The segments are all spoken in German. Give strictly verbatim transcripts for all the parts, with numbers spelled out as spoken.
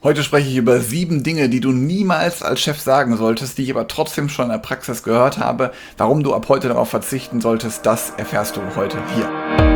Heute spreche ich über sieben Dinge, die du niemals als Chef sagen solltest, die ich aber trotzdem schon in der Praxis gehört habe. Warum du ab heute darauf verzichten solltest, das erfährst du heute hier.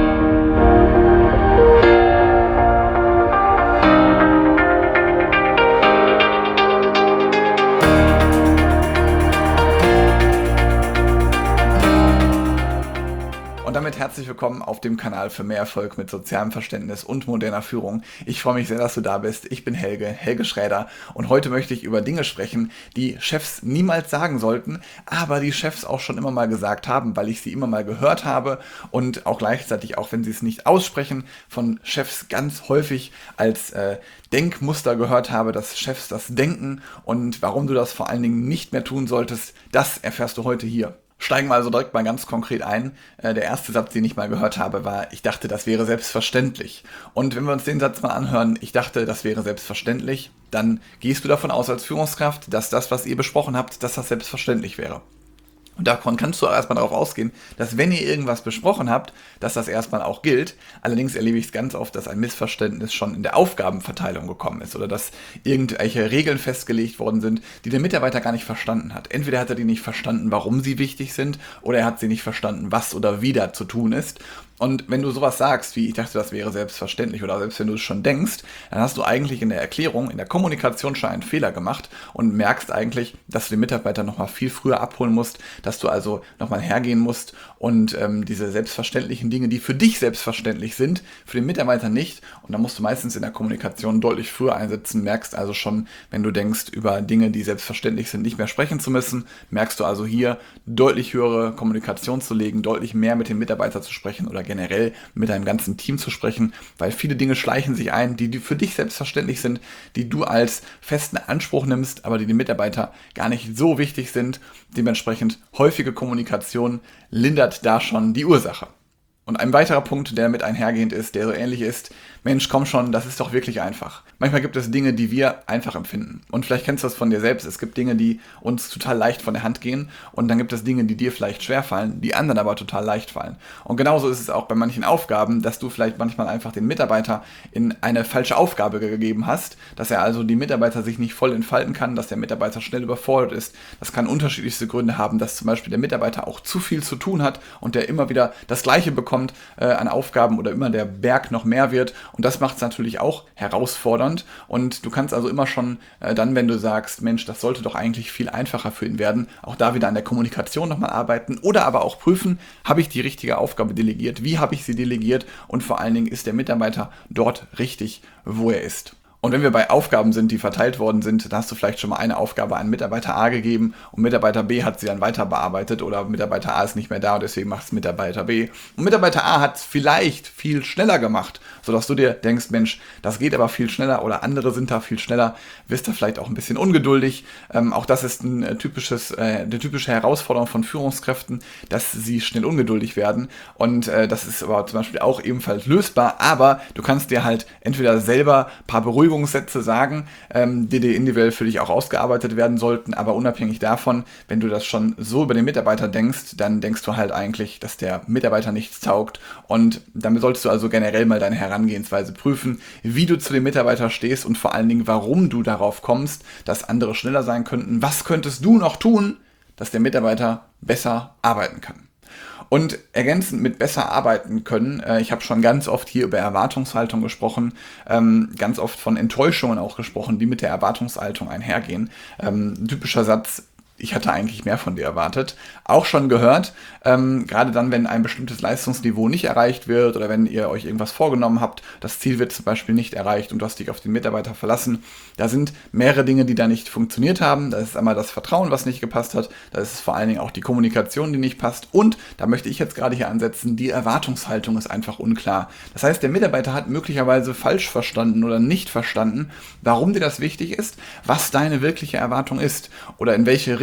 Und damit herzlich willkommen auf dem Kanal für mehr Erfolg mit sozialem Verständnis und moderner Führung. Ich freue mich sehr, dass du da bist. Ich bin Helge, Helge Schräder, und heute möchte ich über Dinge sprechen, die Chefs niemals sagen sollten, aber die Chefs auch schon immer mal gesagt haben, weil ich sie immer mal gehört habe und auch gleichzeitig, auch wenn sie es nicht aussprechen, von Chefs ganz häufig als äh, Denkmuster gehört habe, dass Chefs das denken, und warum du das vor allen Dingen nicht mehr tun solltest, das erfährst du heute hier. Steigen wir also direkt mal ganz konkret ein. Äh, der erste Satz, den ich mal gehört habe, war: Ich dachte, das wäre selbstverständlich. Und wenn wir uns den Satz mal anhören: Ich dachte, das wäre selbstverständlich, dann gehst du davon aus als Führungskraft, dass das, was ihr besprochen habt, dass das selbstverständlich wäre. Und davon kannst du auch erstmal darauf ausgehen, dass wenn ihr irgendwas besprochen habt, dass das erstmal auch gilt. Allerdings erlebe ich es ganz oft, dass ein Missverständnis schon in der Aufgabenverteilung gekommen ist oder dass irgendwelche Regeln festgelegt worden sind, die der Mitarbeiter gar nicht verstanden hat. Entweder hat er die nicht verstanden, warum sie wichtig sind, oder er hat sie nicht verstanden, was oder wie da zu tun ist. Und wenn du sowas sagst, wie: Ich dachte, das wäre selbstverständlich, oder selbst wenn du es schon denkst, dann hast du eigentlich in der Erklärung, in der Kommunikation schon einen Fehler gemacht und merkst eigentlich, dass du den Mitarbeiter nochmal viel früher abholen musst, dass du also nochmal hergehen musst und ähm, diese selbstverständlichen Dinge, die für dich selbstverständlich sind, für den Mitarbeiter nicht. Und da musst du meistens in der Kommunikation deutlich früher einsetzen, merkst also schon, wenn du denkst, über Dinge, die selbstverständlich sind, nicht mehr sprechen zu müssen, merkst du also hier, deutlich höhere Kommunikation zu legen, deutlich mehr mit dem Mitarbeiter zu sprechen oder generell mit deinem ganzen Team zu sprechen, weil viele Dinge schleichen sich ein, die, die für dich selbstverständlich sind, die du als festen Anspruch nimmst, aber die dem Mitarbeiter gar nicht so wichtig sind. Dementsprechend häufige Kommunikation lindert da schon die Ursache. Und ein weiterer Punkt, der mit einhergehend ist, der so ähnlich ist: Mensch, komm schon, das ist doch wirklich einfach. Manchmal gibt es Dinge, die wir einfach empfinden. Und vielleicht kennst du das von dir selbst. Es gibt Dinge, die uns total leicht von der Hand gehen. Und dann gibt es Dinge, die dir vielleicht schwer fallen, die anderen aber total leicht fallen. Und genauso ist es auch bei manchen Aufgaben, dass du vielleicht manchmal einfach den Mitarbeiter in eine falsche Aufgabe gegeben hast, dass er also die Mitarbeiter sich nicht voll entfalten kann, dass der Mitarbeiter schnell überfordert ist. Das kann unterschiedlichste Gründe haben, dass zum Beispiel der Mitarbeiter auch zu viel zu tun hat und der immer wieder das Gleiche bekommt äh, an Aufgaben oder immer der Berg noch mehr wird. Und das macht es natürlich auch herausfordernd. Und du kannst also immer schon äh, dann, wenn du sagst: Mensch, das sollte doch eigentlich viel einfacher für ihn werden, auch da wieder an der Kommunikation nochmal arbeiten oder aber auch prüfen: Habe ich die richtige Aufgabe delegiert? Wie habe ich sie delegiert? Und vor allen Dingen, ist der Mitarbeiter dort richtig, wo er ist? Und wenn wir bei Aufgaben sind, die verteilt worden sind, dann hast du vielleicht schon mal eine Aufgabe an Mitarbeiter A gegeben und Mitarbeiter B hat sie dann weiter bearbeitet, oder Mitarbeiter A ist nicht mehr da und deswegen macht es Mitarbeiter B. Und Mitarbeiter A hat es vielleicht viel schneller gemacht, sodass du dir denkst: Mensch, das geht aber viel schneller, oder andere sind da viel schneller, wirst du vielleicht auch ein bisschen ungeduldig. Ähm, auch das ist ein äh, typisches, äh, eine typische Herausforderung von Führungskräften, dass sie schnell ungeduldig werden. Und äh, das ist aber zum Beispiel auch ebenfalls lösbar, aber du kannst dir halt entweder selber ein paar Beruhigungssätze sagen, ähm, die dir individuell für dich auch ausgearbeitet werden sollten, aber unabhängig davon, wenn du das schon so über den Mitarbeiter denkst, dann denkst du halt eigentlich, dass der Mitarbeiter nichts taugt, und damit solltest du also generell mal deine Herangehensweise prüfen, wie du zu dem Mitarbeiter stehst und vor allen Dingen, warum du darauf kommst, dass andere schneller sein könnten. Was könntest du noch tun, dass der Mitarbeiter besser arbeiten kann? Und ergänzend mit besser arbeiten können, äh, ich habe schon ganz oft hier über Erwartungshaltung gesprochen, ähm, ganz oft von Enttäuschungen auch gesprochen, die mit der Erwartungshaltung einhergehen. Ähm, ein typischer Satz: Ich hatte eigentlich mehr von dir erwartet. Auch schon gehört, ähm, gerade dann, wenn ein bestimmtes Leistungsniveau nicht erreicht wird oder wenn ihr euch irgendwas vorgenommen habt, das Ziel wird zum Beispiel nicht erreicht und du hast dich auf den Mitarbeiter verlassen. Da sind mehrere Dinge, die da nicht funktioniert haben. Da ist einmal das Vertrauen, was nicht gepasst hat. Da ist es vor allen Dingen auch die Kommunikation, die nicht passt. Und, da möchte ich jetzt gerade hier ansetzen, die Erwartungshaltung ist einfach unklar. Das heißt, der Mitarbeiter hat möglicherweise falsch verstanden oder nicht verstanden, warum dir das wichtig ist, was deine wirkliche Erwartung ist oder in welche Richtung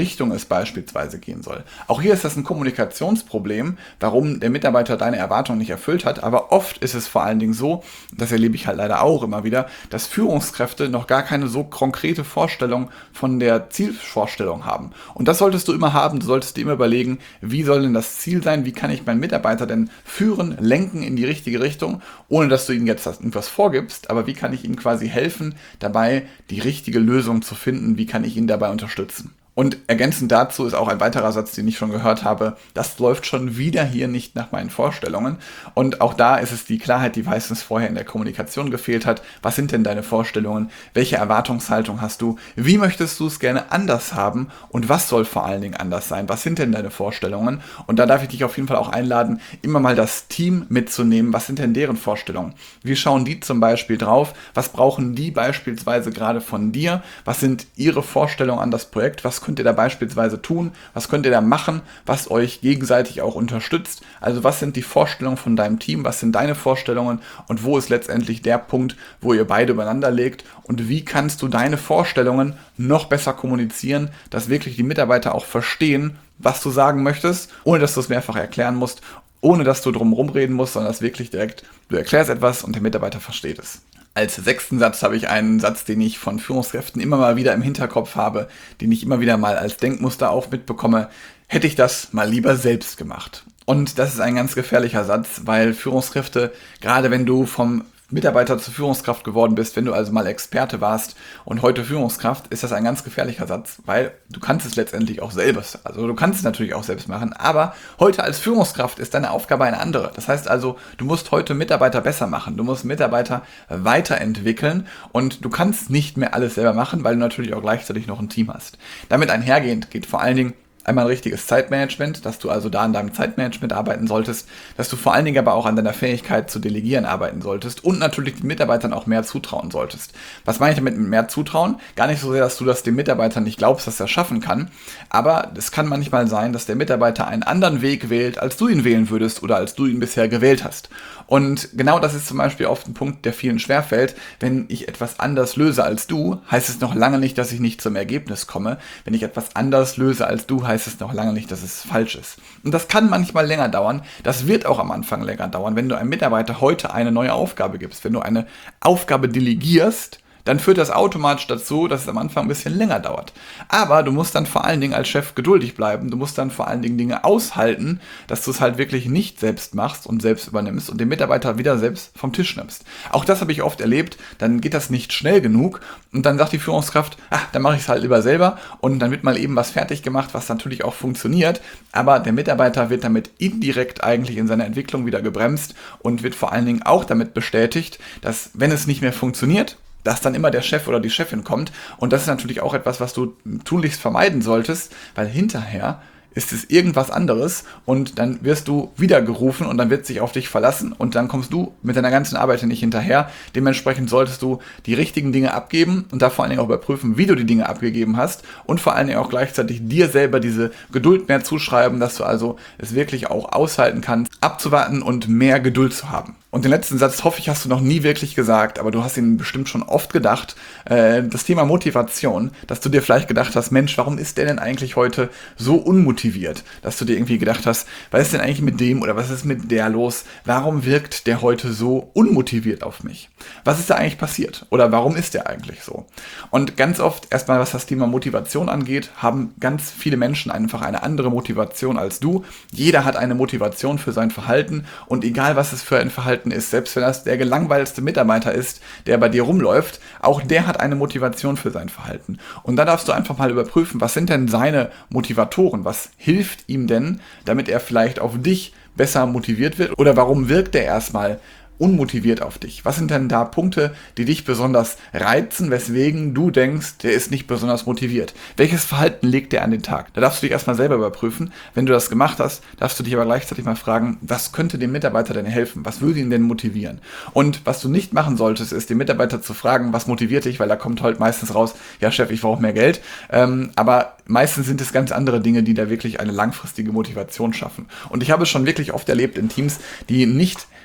Richtung es beispielsweise gehen soll. Auch hier ist das ein Kommunikationsproblem, warum der Mitarbeiter deine Erwartungen nicht erfüllt hat, aber oft ist es vor allen Dingen so, das erlebe ich halt leider auch immer wieder, dass Führungskräfte noch gar keine so konkrete Vorstellung von der Zielvorstellung haben. Und das solltest du immer haben, du solltest dir immer überlegen, wie soll denn das Ziel sein, wie kann ich meinen Mitarbeiter denn führen, lenken in die richtige Richtung, ohne dass du ihnen jetzt irgendwas vorgibst, aber wie kann ich ihnen quasi helfen, dabei die richtige Lösung zu finden, wie kann ich ihn dabei unterstützen. Und ergänzend dazu ist auch ein weiterer Satz, den ich schon gehört habe, das läuft schon wieder hier nicht nach meinen Vorstellungen. Und auch da ist es die Klarheit, die meistens vorher in der Kommunikation gefehlt hat. Was sind denn deine Vorstellungen? Welche Erwartungshaltung hast du? Wie möchtest du es gerne anders haben? Und was soll vor allen Dingen anders sein? Was sind denn deine Vorstellungen? Und da darf ich dich auf jeden Fall auch einladen, immer mal das Team mitzunehmen. Was sind denn deren Vorstellungen? Wie schauen die zum Beispiel drauf? Was brauchen die beispielsweise gerade von dir? Was sind ihre Vorstellungen an das Projekt? Was könnt ihr da beispielsweise tun? Was könnt ihr da machen, was euch gegenseitig auch unterstützt? Also was sind die Vorstellungen von deinem Team? Was sind deine Vorstellungen? Und wo ist letztendlich der Punkt, wo ihr beide übereinander legt? Und wie kannst du deine Vorstellungen noch besser kommunizieren, dass wirklich die Mitarbeiter auch verstehen, was du sagen möchtest, ohne dass du es mehrfach erklären musst, ohne dass du drum rumreden musst, sondern dass wirklich direkt, du erklärst etwas und der Mitarbeiter versteht es. Als sechsten Satz habe ich einen Satz, den ich von Führungskräften immer mal wieder im Hinterkopf habe, den ich immer wieder mal als Denkmuster auch mitbekomme. Hätte ich das mal lieber selbst gemacht. Und das ist ein ganz gefährlicher Satz, weil Führungskräfte, gerade wenn du vom Mitarbeiter zur Führungskraft geworden bist, wenn du also mal Experte warst und heute Führungskraft, ist das ein ganz gefährlicher Satz, weil du kannst es letztendlich auch selbst, also du kannst es natürlich auch selbst machen, aber heute als Führungskraft ist deine Aufgabe eine andere. Das heißt also, du musst heute Mitarbeiter besser machen, du musst Mitarbeiter weiterentwickeln und du kannst nicht mehr alles selber machen, weil du natürlich auch gleichzeitig noch ein Team hast. Damit einhergehend geht vor allen Dingen einmal ein richtiges Zeitmanagement, dass du also da an deinem Zeitmanagement arbeiten solltest, dass du vor allen Dingen aber auch an deiner Fähigkeit zu delegieren arbeiten solltest und natürlich den Mitarbeitern auch mehr zutrauen solltest. Was meine ich damit mit mehr zutrauen? Gar nicht so sehr, dass du das dem Mitarbeiter nicht glaubst, dass er schaffen kann, aber es kann manchmal sein, dass der Mitarbeiter einen anderen Weg wählt, als du ihn wählen würdest oder als du ihn bisher gewählt hast. Und genau das ist zum Beispiel oft ein Punkt, der vielen schwerfällt. Wenn ich etwas anders löse als du, heißt es noch lange nicht, dass ich nicht zum Ergebnis komme. Wenn ich etwas anders löse als du, heißt es noch lange nicht, dass es falsch ist. Und das kann manchmal länger dauern. Das wird auch am Anfang länger dauern. Wenn du einem Mitarbeiter heute eine neue Aufgabe gibst, wenn du eine Aufgabe delegierst, dann führt das automatisch dazu, dass es am Anfang ein bisschen länger dauert. Aber du musst dann vor allen Dingen als Chef geduldig bleiben. Du musst dann vor allen Dingen Dinge aushalten, dass du es halt wirklich nicht selbst machst und selbst übernimmst und den Mitarbeiter wieder selbst vom Tisch nimmst. Auch das habe ich oft erlebt. Dann geht das nicht schnell genug und dann sagt die Führungskraft, ach, dann mache ich es halt lieber selber und dann wird mal eben was fertig gemacht, was natürlich auch funktioniert. Aber der Mitarbeiter wird damit indirekt eigentlich in seiner Entwicklung wieder gebremst und wird vor allen Dingen auch damit bestätigt, dass wenn es nicht mehr funktioniert, dass dann immer der Chef oder die Chefin kommt. Und das ist natürlich auch etwas, was du tunlichst vermeiden solltest, weil hinterher ist es irgendwas anderes und dann wirst du wieder gerufen und dann wird sich auf dich verlassen und dann kommst du mit deiner ganzen Arbeit nicht hinterher. Dementsprechend solltest du die richtigen Dinge abgeben und da vor allen Dingen auch überprüfen, wie du die Dinge abgegeben hast und vor allen Dingen auch gleichzeitig dir selber diese Geduld mehr zuschreiben, dass du also es wirklich auch aushalten kannst, abzuwarten und mehr Geduld zu haben. Und den letzten Satz, hoffe ich, hast du noch nie wirklich gesagt, aber du hast ihn bestimmt schon oft gedacht. Äh, das Thema Motivation, dass du dir vielleicht gedacht hast, Mensch, warum ist der denn eigentlich heute so unmotiviert? Dass du dir irgendwie gedacht hast, was ist denn eigentlich mit dem oder was ist mit der los? Warum wirkt der heute so unmotiviert auf mich? Was ist da eigentlich passiert? Oder warum ist der eigentlich so? Und ganz oft, erstmal was das Thema Motivation angeht, haben ganz viele Menschen einfach eine andere Motivation als du. Jeder hat eine Motivation für sein Verhalten und egal was es für ein Verhalten ist, selbst wenn das der gelangweilste Mitarbeiter ist, der bei dir rumläuft, auch der hat eine Motivation für sein Verhalten. Und da darfst du einfach mal überprüfen, was sind denn seine Motivatoren? Was hilft ihm denn, damit er vielleicht auf dich besser motiviert wird? Oder warum wirkt er erstmal unmotiviert auf dich? Was sind denn da Punkte, die dich besonders reizen, weswegen du denkst, der ist nicht besonders motiviert? Welches Verhalten legt der an den Tag? Da darfst du dich erstmal selber überprüfen. Wenn du das gemacht hast, darfst du dich aber gleichzeitig mal fragen, was könnte dem Mitarbeiter denn helfen? Was würde ihn denn motivieren? Und was du nicht machen solltest, ist den Mitarbeiter zu fragen, was motiviert dich, weil da kommt halt meistens raus, ja Chef, ich brauche mehr Geld. Ähm, aber meistens sind es ganz andere Dinge, die da wirklich eine langfristige Motivation schaffen. Und ich habe es schon wirklich oft erlebt in Teams, die nicht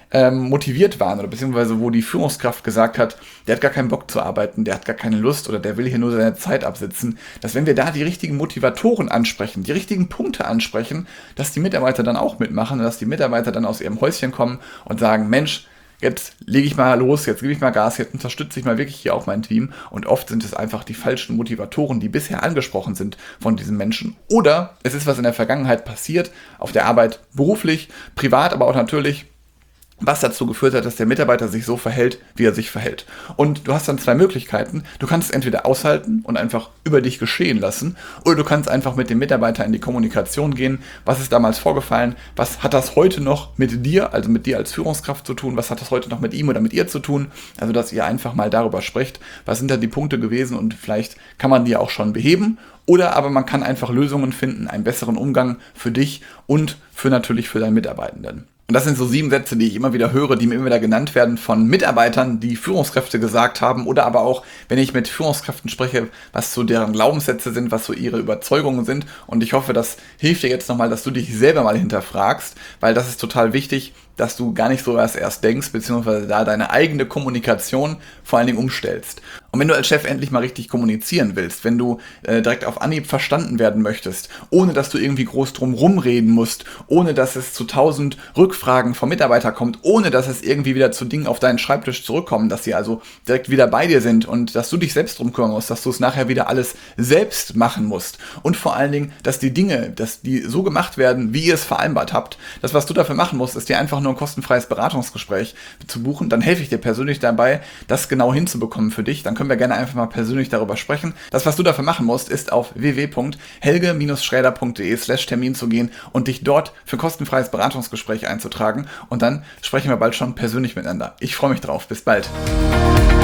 ähm, motiviert waren oder beziehungsweise wo die Führungskraft gesagt hat, der hat gar keinen Bock zu arbeiten, der hat gar keine Lust oder der will hier nur seine Zeit absitzen, dass wenn wir da die richtigen Motivatoren ansprechen, die richtigen Punkte ansprechen, dass die Mitarbeiter dann auch mitmachen und dass die Mitarbeiter dann aus ihrem Häuschen kommen und sagen, Mensch, jetzt lege ich mal los, jetzt gebe ich mal Gas, jetzt unterstütze ich mal wirklich hier auch mein Team. Und oft sind es einfach die falschen Motivatoren, die bisher angesprochen sind von diesen Menschen. Oder es ist was in der Vergangenheit passiert, auf der Arbeit, beruflich, privat, aber auch natürlich, was dazu geführt hat, dass der Mitarbeiter sich so verhält, wie er sich verhält. Und du hast dann zwei Möglichkeiten. Du kannst es entweder aushalten und einfach über dich geschehen lassen, oder du kannst einfach mit dem Mitarbeiter in die Kommunikation gehen. Was ist damals vorgefallen? Was hat das heute noch mit dir, also mit dir als Führungskraft zu tun? Was hat das heute noch mit ihm oder mit ihr zu tun? Also, dass ihr einfach mal darüber sprecht, was sind da die Punkte gewesen und vielleicht kann man die auch schon beheben. Oder aber man kann einfach Lösungen finden, einen besseren Umgang für dich und für natürlich für deinen Mitarbeitenden. Und das sind so sieben Sätze, die ich immer wieder höre, die mir immer wieder genannt werden von Mitarbeitern, die Führungskräfte gesagt haben, oder aber auch, wenn ich mit Führungskräften spreche, was so deren Glaubenssätze sind, was so ihre Überzeugungen sind. Und ich hoffe, das hilft dir jetzt nochmal, dass du dich selber mal hinterfragst, weil das ist total wichtig, dass du gar nicht so erst, erst denkst, beziehungsweise da deine eigene Kommunikation vor allen Dingen umstellst. Und wenn du als Chef endlich mal richtig kommunizieren willst, wenn du äh, direkt auf Anhieb verstanden werden möchtest, ohne dass du irgendwie groß drum rumreden musst, ohne dass es zu tausend Rückfragen vom Mitarbeiter kommt, ohne dass es irgendwie wieder zu Dingen auf deinen Schreibtisch zurückkommen, dass sie also direkt wieder bei dir sind und dass du dich selbst drum kümmern musst, dass du es nachher wieder alles selbst machen musst. Und vor allen Dingen, dass die Dinge, dass die so gemacht werden, wie ihr es vereinbart habt. Das, was du dafür machen musst, ist dir einfach nur ein kostenfreies Beratungsgespräch zu buchen. Dann helfe ich dir persönlich dabei, das genau hinzubekommen für dich. Dann können wir gerne einfach mal persönlich darüber sprechen. Das, was du dafür machen musst, ist auf w w w punkt helge schräder punkt de slash Termin zu gehen und dich dort für ein kostenfreies Beratungsgespräch einzutragen. Und dann sprechen wir bald schon persönlich miteinander. Ich freue mich drauf. Bis bald.